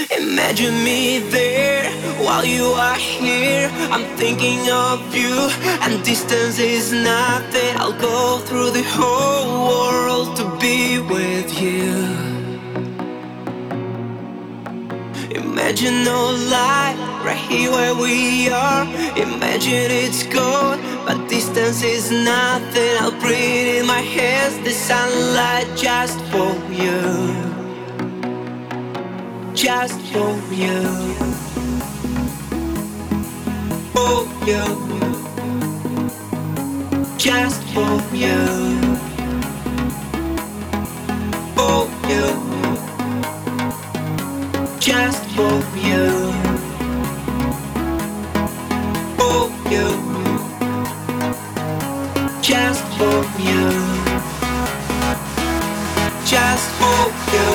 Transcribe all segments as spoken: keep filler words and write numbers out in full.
Imagine me there while you are here. I'm thinking of you, and distance is nothing. I'll go through the whole world to be with you. Imagine no light right here where we are. Imagine it's gone, but distance is nothing. I'll breathe in my hands the sunlight just for you. Just for you. For you. Just for you. For you. Just for you. For you. Just for you. Just for you.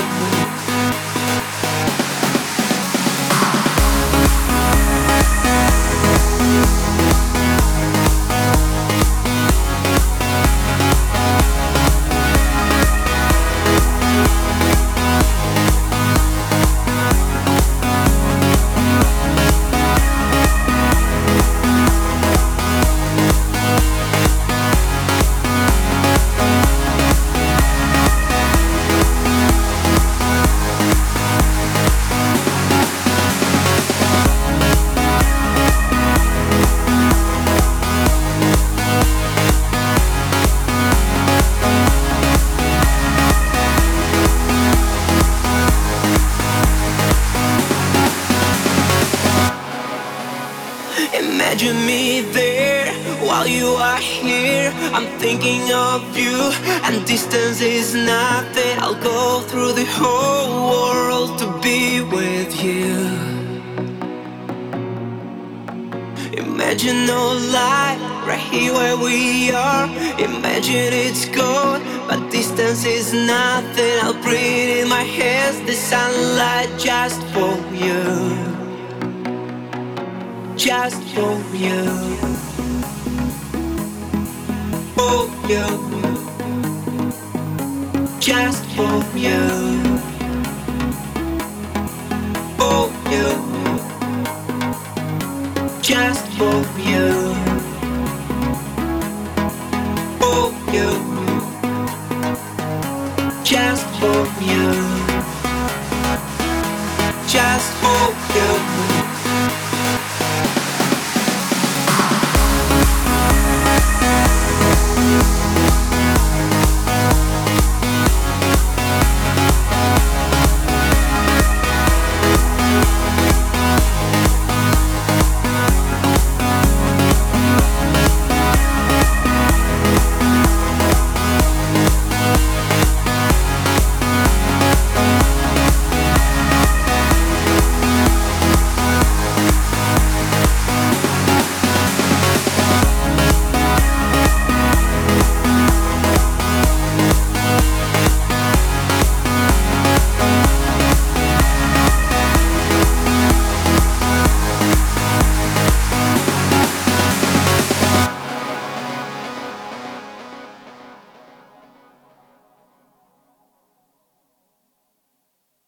Imagine me there while you are here. I'm thinking of you, and distance is nothing. I'll go through the whole world to be with you. Imagine no light right here where we are. Imagine it's gone, but distance is nothing. I'll breathe in my hands the sunlight just for you. Just for you. For you. Just for you. For you. Just for you. For you. Just for you. Just for you.